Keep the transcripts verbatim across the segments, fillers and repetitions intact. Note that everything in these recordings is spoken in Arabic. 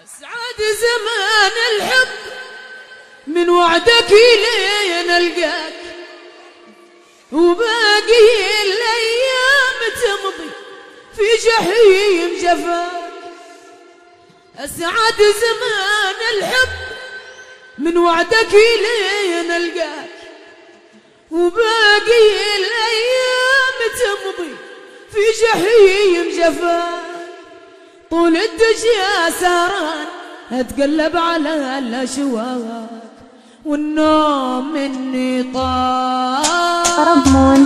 اسعد زمان الحب من وعدك لين القاك، وباقي الايام تمضي في جحيم جفاك. اسعد زمان الحب من وعدك لين القاك، وباقي الايام تمضي في جحيم جفاك. طول الدجى سهران اتقلب على الاشواق، والنوم مني طار.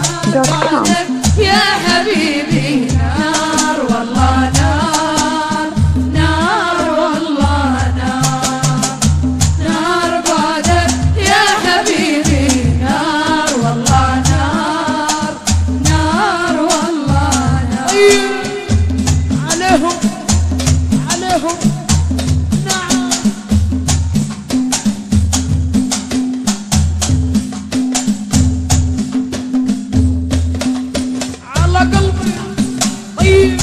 يا حبيبي نار والله نار، نار والله نار، نار بعدك يا حبيبي نار والله نار، نار والله نار. عليهم عليهم نعم. على قلبي طيب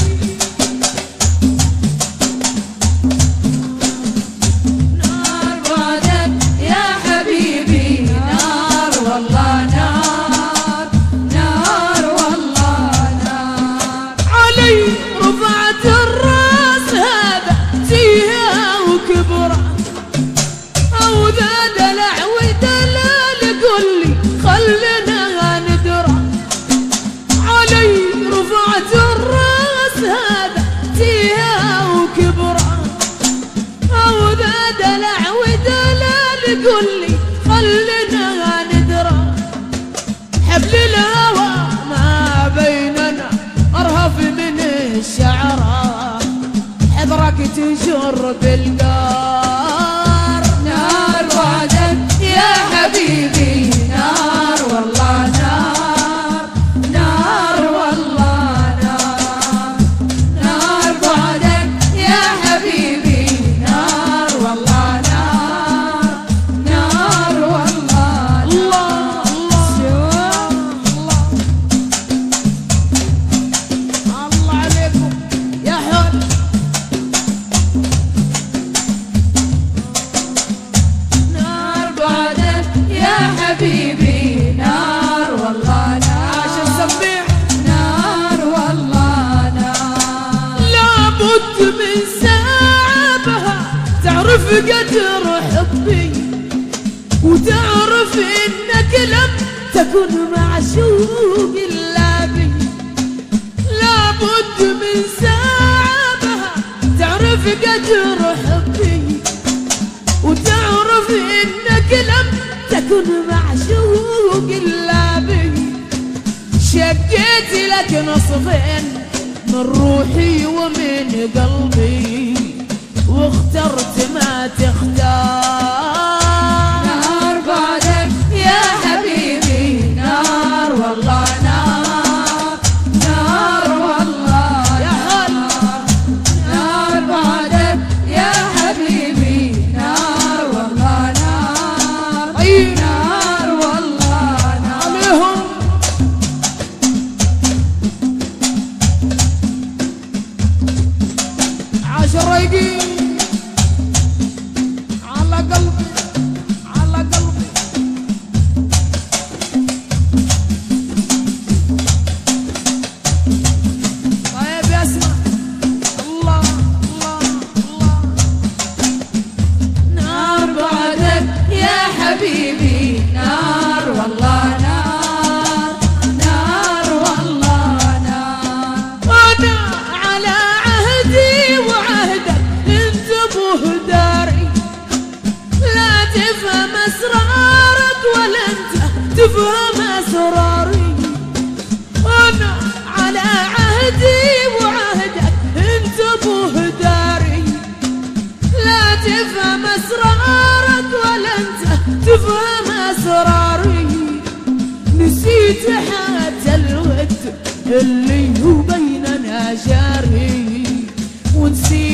نار بعدك يا حبيبي نار والله نار، نار والله نار. علي رفعت الراس هذا فيها وكبره، او ذا دلع ودلال قولي خلنا ندره. علي رفعت الراس هذا فيها وكبره، او ذا دلع ودلال قولي خلنا ندره. حبل الهوى ما بيننا ارهف من الشعره، حضرك تجر بالقار. نار بعدك يا حبيبي نار والله نار، نار والله نار، نار بعدك يا حبيبي نار والله نار، نار والله. الله الله الله عليكم يا حول. نار بعدك يا حبيبي نار والله نار، عاش السبيح نار والله نار. لابد من ساعة بها تعرف قدر حبي، وتعرف انك لم تكن معشوق الا بي. لابد من ساعة بها تعرف قدر حبي، وتعرف انك لم تكن معشوق الا بي. شقيت لك نصفين من روحي ومن قلبي، واخترت ما تختار. نار بعدك يا حبيبي نار والله نار، نار والله يا حل. نار بعدك يا حبيبي نار والله نار، نار والله نار. عليهم عشر رايقين على قلبي على قلبي. طيب يا اسمع الله الله الله. نار بعدك يا حبيبي نار والله نار، نار والله نار. انا على عهدي وعهدك انتبه داري، لا تفهم اسرارك ولا انت تفهم اسراري. انا على عهدي وعهدك انتبه داري، لا تفهم اسرارك ولا انت تفهم اسراري. نسيت حتى الود اللي هو بيننا جاري، ونسيت